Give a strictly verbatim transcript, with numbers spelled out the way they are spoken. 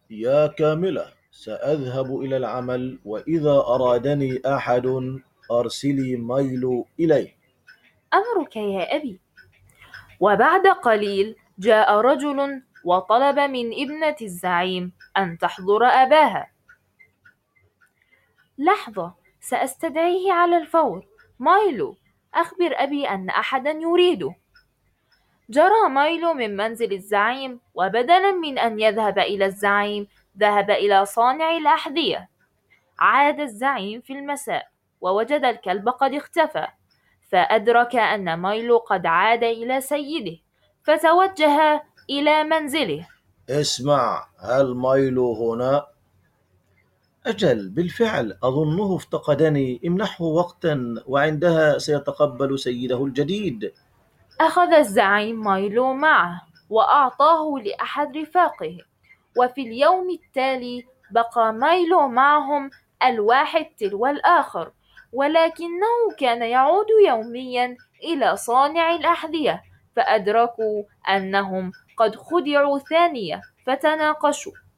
يا كاملة، سأذهب إلى العمل، وإذا أرادني أحد أرسلي ميل إليه. أمرك يا أبي. وبعد قليل جاء رجل وطلب من ابنة الزعيم أن تحضر أباها. لحظة، سأستدعيه على الفور. مايلو، أخبر أبي أن أحدا يريده. جرى مايلو من منزل الزعيم، وبدلا من أن يذهب إلى الزعيم ذهب إلى صانع الأحذية. عاد الزعيم في المساء ووجد الكلب قد اختفى، فأدرك أن مايلو قد عاد إلى سيده، فتوجه إلى منزله. اسمع، هل ميل هنا؟ أجل، بالفعل أظنه افتقدني. امنحه وقتا وعندها سيتقبل سيده الجديد. أخذ الزعيم مايلو معه وأعطاه لأحد رفاقه، وفي اليوم التالي بقى مايلو معهم الواحد تلو الآخر، ولكنه كان يعود يوميا إلى صانع الأحذية، فأدركوا أنهم قد خدعوا ثانية فتناقشوا.